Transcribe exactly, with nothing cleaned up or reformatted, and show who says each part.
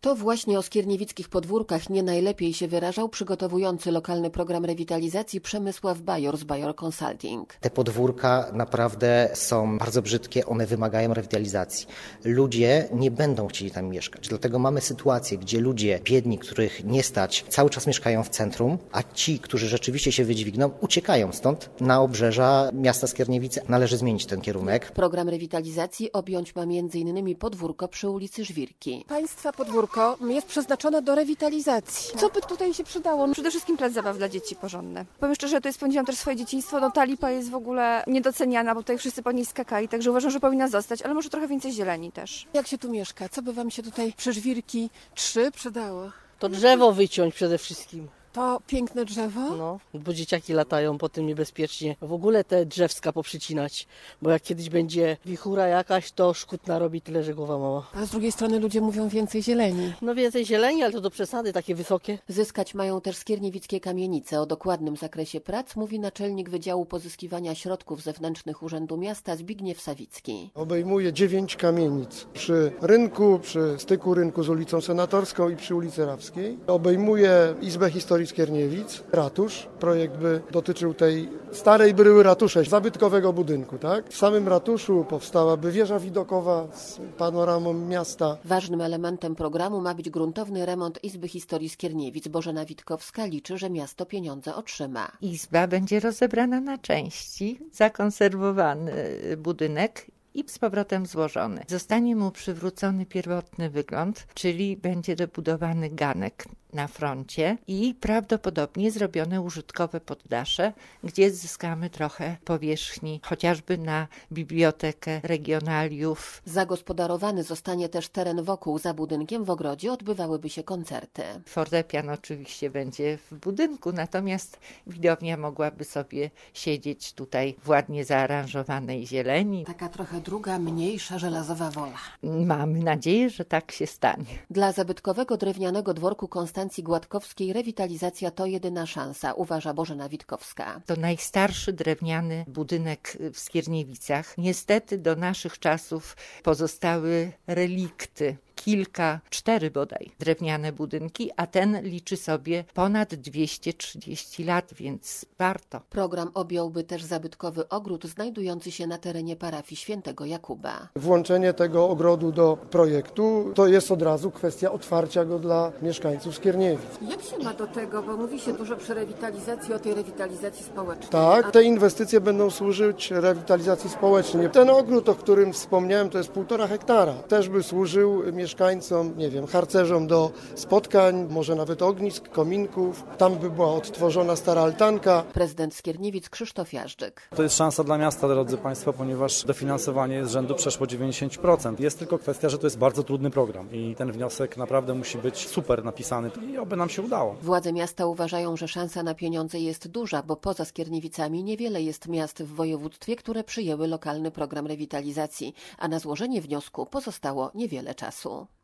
Speaker 1: To właśnie o skierniewickich podwórkach nie najlepiej się wyrażał przygotowujący lokalny program rewitalizacji Przemysław Bajor z Bajor Consulting.
Speaker 2: Te podwórka naprawdę są bardzo brzydkie, one wymagają rewitalizacji. Ludzie nie będą chcieli tam mieszkać, dlatego mamy sytuację, gdzie ludzie biedni, których nie stać, cały czas mieszkają w centrum, a ci, którzy rzeczywiście się wydźwigną, uciekają stąd na obrzeża miasta Skierniewice. Należy zmienić ten kierunek.
Speaker 1: Program rewitalizacji objąć ma między innymi podwórko przy ulicy Żwirki.
Speaker 3: Państwa podwórko jest przeznaczone do rewitalizacji. Co by tutaj się przydało?
Speaker 4: Przede wszystkim plac zabaw dla dzieci porządne. Powiem szczerze, tutaj spędziłam też swoje dzieciństwo. No ta lipa jest w ogóle niedoceniana, bo tutaj wszyscy po niej skakali, także uważam, że powinna zostać, ale może trochę więcej zieleni też.
Speaker 3: Jak się tu mieszka? Co by wam się tutaj przy Żwirki trzy przydało?
Speaker 5: To drzewo wyciąć przede wszystkim.
Speaker 3: To piękne drzewo?
Speaker 5: No, bo dzieciaki latają po tym niebezpiecznie. W ogóle te drzewska poprzycinać, bo jak kiedyś będzie wichura jakaś, to szkód narobi tyle, że głowa mała.
Speaker 3: A z drugiej strony ludzie mówią więcej zieleni.
Speaker 5: No więcej zieleni, ale to do przesady, takie wysokie.
Speaker 1: Zyskać mają też skierniewickie kamienice. O dokładnym zakresie prac mówi naczelnik Wydziału Pozyskiwania Środków Zewnętrznych Urzędu Miasta Zbigniew Sawicki.
Speaker 6: Obejmuje dziewięć kamienic przy rynku, przy styku rynku z ulicą Senatorską i przy ulicy Rawskiej. Obejmuje Izbę Historii Skierniewic, ratusz. Projekt by dotyczył tej starej bryły ratusza, zabytkowego budynku, tak? W samym ratuszu powstałaby wieża widokowa z panoramą miasta.
Speaker 1: Ważnym elementem programu ma być gruntowny remont Izby Historii Skierniewic. Bożena Witkowska liczy, że miasto pieniądze otrzyma.
Speaker 7: Izba będzie rozebrana na części, zakonserwowany budynek i z powrotem złożony. Zostanie mu przywrócony pierwotny wygląd, czyli będzie dobudowany ganek na froncie i prawdopodobnie zrobione użytkowe poddasze, gdzie zyskamy trochę powierzchni, chociażby na bibliotekę regionaliów.
Speaker 1: Zagospodarowany zostanie też teren wokół. Za budynkiem w ogrodzie odbywałyby się koncerty.
Speaker 7: Fortepian oczywiście będzie w budynku, natomiast widownia mogłaby sobie siedzieć tutaj w ładnie zaaranżowanej zieleni.
Speaker 3: Taka trochę druga, mniejsza żelazowa wola.
Speaker 7: Mamy nadzieję, że tak się stanie.
Speaker 1: Dla zabytkowego drewnianego dworku Konstancji Gładkowskiej rewitalizacja to jedyna szansa, uważa Bożena Witkowska.
Speaker 7: To najstarszy drewniany budynek w Skierniewicach. Niestety do naszych czasów pozostały relikty. Kilka, cztery bodaj, drewniane budynki, a ten liczy sobie ponad dwieście trzydzieści lat, więc warto.
Speaker 1: Program objąłby też zabytkowy ogród znajdujący się na terenie parafii Świętego Jakuba.
Speaker 6: Włączenie tego ogrodu do projektu to jest od razu kwestia otwarcia go dla mieszkańców Skierniewic.
Speaker 3: Jak się ma do tego, bo mówi się dużo przy rewitalizacji o tej rewitalizacji społecznej.
Speaker 6: Tak, te inwestycje będą służyć rewitalizacji społecznej. Ten ogród, o którym wspomniałem, to jest półtora hektara. Też by służył mieszkańcom mieszkańcom, nie wiem, harcerzom do spotkań, może nawet ognisk, kominków. Tam by była odtworzona stara altanka.
Speaker 1: Prezydent Skierniewic Krzysztof Jażdżyk.
Speaker 8: To jest szansa dla miasta, drodzy Państwo, ponieważ dofinansowanie z rzędu przeszło dziewięćdziesiąt procent. Jest tylko kwestia, że to jest bardzo trudny program i ten wniosek naprawdę musi być super napisany i oby nam się udało.
Speaker 1: Władze miasta uważają, że szansa na pieniądze jest duża, bo poza Skierniewicami niewiele jest miast w województwie, które przyjęły lokalny program rewitalizacji, a na złożenie wniosku pozostało niewiele czasu.